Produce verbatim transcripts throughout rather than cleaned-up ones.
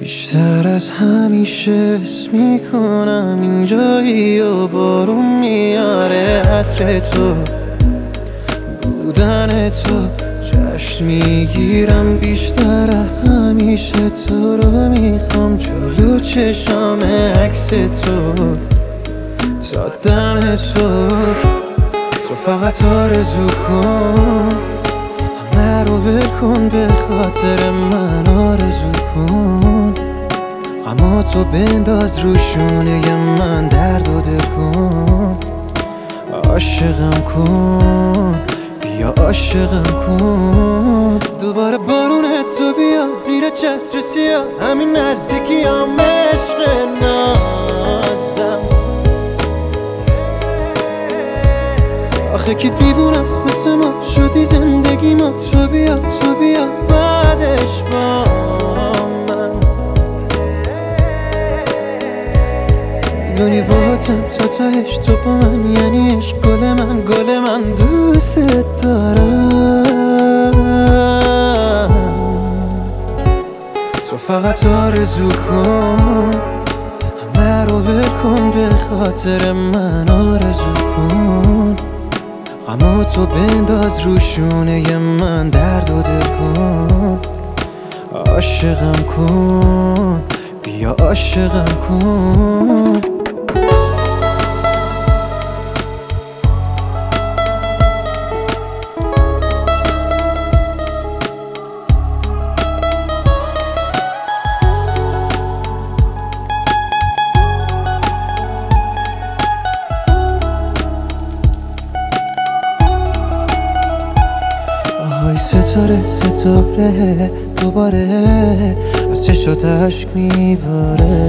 بیشتر از همیشه حس میکنم اینجایی و بارون میاره عطر تو بودن تو جشن میگیرم بیشتر همیشه تو رو میخوام جلو چشام عکس تو تا دم صبح تو فقط آرزو کن همه رو ول کن به خاطر من آرزو کن غماتو بنداز رو شونه من درد و دل کن عاشقم کن بیا عاشقم کن دوباره بارون تو بیا زیر چتر سیاه همین نزدیکی هم عشق نازم آخه کی دیوونه است مثل ما شدی زندگی ما تو بیا تو بیا بعدش با من میدونی باهاتم تا تهش تو با من یعنی عشق گل من گل من دوست دارم تو فقط آرزو کن همه رو ول کن به خاطر من آرزو کن غماتو بنداز رو شونه من درد و دل کن عاشقم کن بیا عاشقم کن آهای ستاره ستاره دوباره از چشات عشق میباره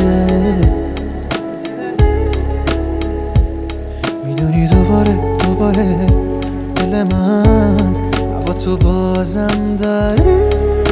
میدونی دوباره دوباره دل من هوا تو بازم داره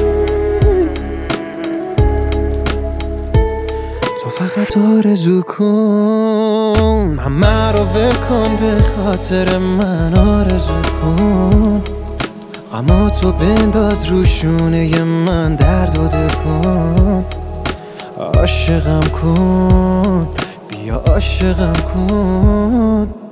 تو فقط آرزو کن همه رو ول کن به خاطر من آرزو کن غماتو بنداز رو شونه من درد و دل کن عاشقم کن بیا عاشقم کن